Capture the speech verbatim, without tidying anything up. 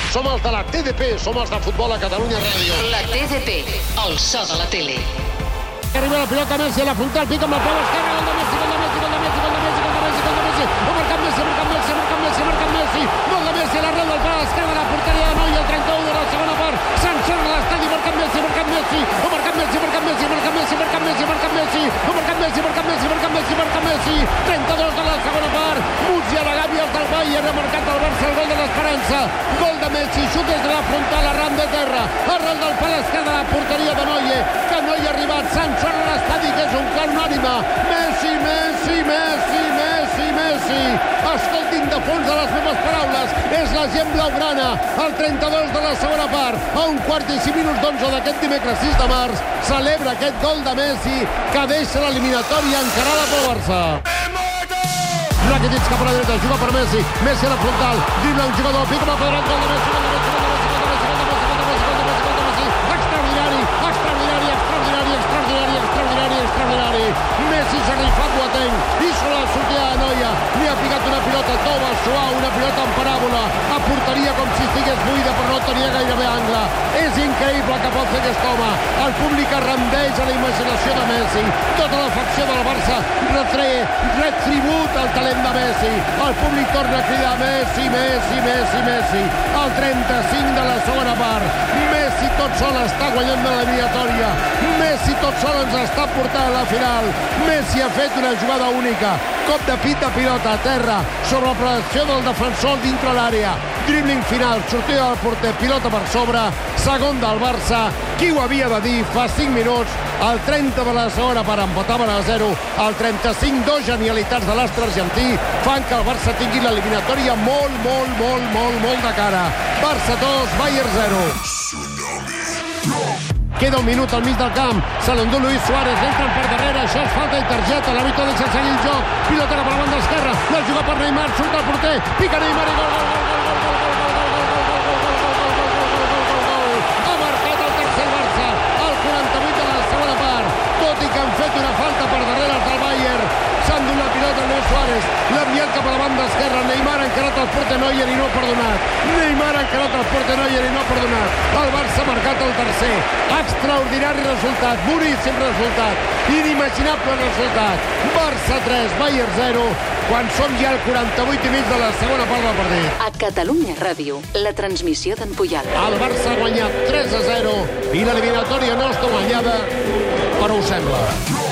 Som els de la T D P, som els de Futbol a Catalunya Ràdio. La T D P, el so de la tele. Arriba la pilota, Messi a la frontal, pica amb la peu esquerra, gol de Messi, gol de Messi, gol de Messi, gol de Messi, gol de Messi, gol de Messi, ha marcat Messi, ha marcat Messi, ha marcat Messi, ha marcat Messi, gol de Messi a l'arrel del pal esquerre de la porteria de Noia, el trenta-u de la segona part, s'ensorra l'estadi, ha marcat Messi, ha marcat Messi, ha marcat Messi, ha marcat Messi, ha marcat Messi, ha marcat Messi, ha marcat Messi, ha marcat Messi, ha marcat Messi, ha marcat Messi, ha marcat Messi, trenta-dos de la segona part, Muzia, la Gàbia, el del Bayern, ha marcat el Barça, el gol de l'Esperança, gol de Messi, xut des de la frontal, arran de terra, arrel del pal esquerre de la porteria de Noia, que no hi ha arribat, s'ensorra l'estadi, que és un clar unànime. Messi, Messi, Messi, Messi, Messi. Escoltin de fons de les meves paraules. És la gent blaugrana. El trenta-dos de la segona part. A un quart i cinc minuts d'onze d'aquest dimecres sis de març. Celebra aquest gol de Messi que deixa l'eliminatòria encarada pel Barça. Rakitic cap a la dreta. Juga per Messi. Messi a la frontal. Dribla un jugador. Pica amb el quadrat. Gol de Messi. Gol de Messi. Gol de Messi. Gol de Messi. Gol de Messi. Gol de Messi. Gol de Messi. Gol de Messi. Extraordinari. Extraordinari. Extraordinari. Extraordinari. Extraordinari. Extraordinari. Messi s'ha rifat Boateng i sobre la sortida de Noia li ha picat una pilota tova, suau, una pilota en paràbola a porteria com si estigués buida però no tenia gairebé angle. És increïble que pot fer aquest home. El públic arrendeix a la imaginació de Messi. Tota la facció del Barça retre, retribut al talent de Messi. El públic torna a cridar Messi, Messi, Messi, Messi. El trenta-cinc de la segona part. Messi tot sol està guanyant de l'eliminatòria. Messi tot sol ens està portant a la final. Messi ha fet una jugada única. Cop de pit de pilota a terra sobre la prevenció del defensor dintre l'àrea. Dribbling final, sortida del porter, pilota per sobre, segon del Barça. Qui ho havia de dir fa cinc minuts? El trenta de la segona part empataven a zero. El trenta-cinc, dos genialitats de l'astre argentí fan que el Barça tingui l'eliminatòria molt, molt, molt, molt, molt de cara. Barça dos, Bayern zero. Queda un minut al mig del camp. Se l'endú Luis Suárez. Entren per darrere. Això és falta i targeta. L'àrbitre deixa seguir el joc. Pilota cap a la banda esquerra. La juga per Neymar. Surt el porter. Pica Neymar i gol, gol, gol, gol, gol, gol, gol, gol, gol. Ha marcat el tercer Barça. Al quaranta-vuit de la segona part. Tot i que han fet una falta per darrere els del Bayern. S'ha endut la pilota Luis Suárez. L'ha enviat cap a la banda esquerra. Neymar ha encarat el porter Neuer i no ha perdonat. Neymar ha encarat el porter Neuer i no ha perdonat. El Barça ha marcat el tercer. Extraordinari resultat. Boníssim resultat. Inimaginable resultat. Barça tres, Bayern zero. Quan som ja al quaranta-vuit i mig de la segona part del partit. A Catalunya Ràdio, la transmissió d'en Puyal. El Barça ha guanyat tres a zero i l'eliminatòria no està guanyada, però ho sembla.